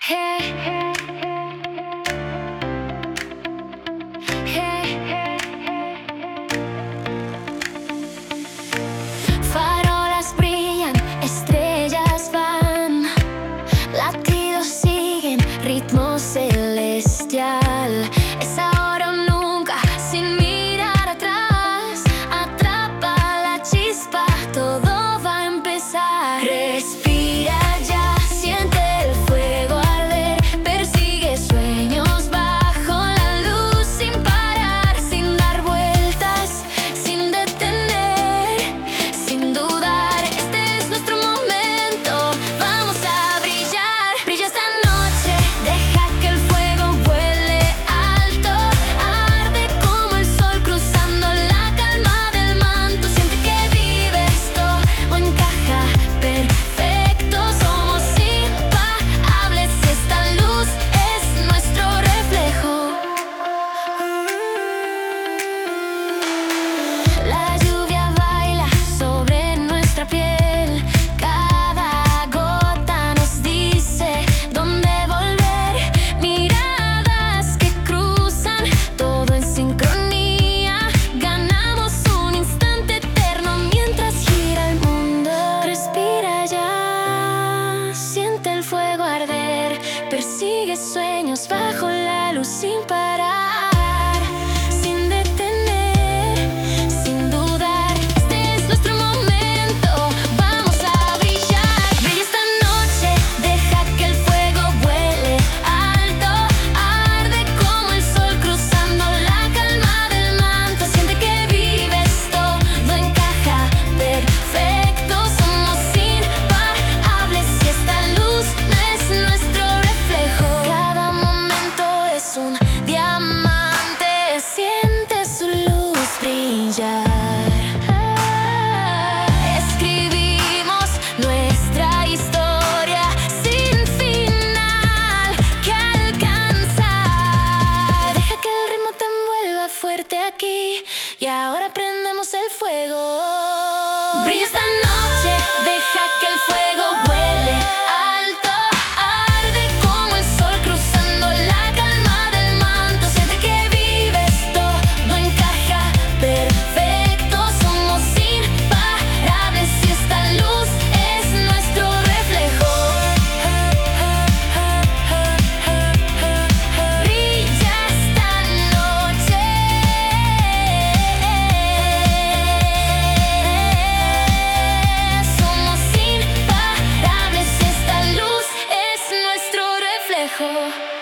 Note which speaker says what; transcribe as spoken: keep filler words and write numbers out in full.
Speaker 1: Hey, hey, hey, hey, farolas brillan, estrellas van, latidos siguen, ritmo celestial. Es ahora o nunca, sin mirar atrás. Atrapa la chispa, todo va a empezar. Respira ya, siente el fuego arder, persigue sueños bajo la luz sin parar, sin dar vueltas, sin detener, sin dudar. Este es nuestro momento, vamos a brillar. Brilla esta noche, deja que el fuego vuele alto, arde como el sol cruzando la calma del manto. Siente que vives todo encaja perfecto, somos imparables, esta luz es nuestro reflejo. La lluvia baila sobre nuestra piel, cada gota nos dice dónde volver. Miradas que cruzan, todo en sincronía, ganamos un instante eterno mientras gira el mundo. Respira ya, siente el fuego arder, persigue sueños bajo la luz sin parar, sin detener, sin dudar. Este es nuestro momento, vamos a brillar. Brilla esta noche, deja que el fuego vuele alto, arde como el sol cruzando la calma del manto. Siente que vives, todo encaja perfecto, somos imparables y esta luz es nuestro reflejo. Cada momento es un diamante, siente su luz brillar. Escribimos nuestra historia sin final que alcanzar. Deja que el ritmo te envuelva fuerte aquí y ahora prendemos el fuego. Brilla esta noche, deja que el fuego vuele alto, arde como el sol cruzando la calma del manto. Siente que vives, todo encaja perfecto, somos imparables y esta luz es nuestro reflejo. Brilla esta noche, somos imparables y esta luz es nuestro reflejo.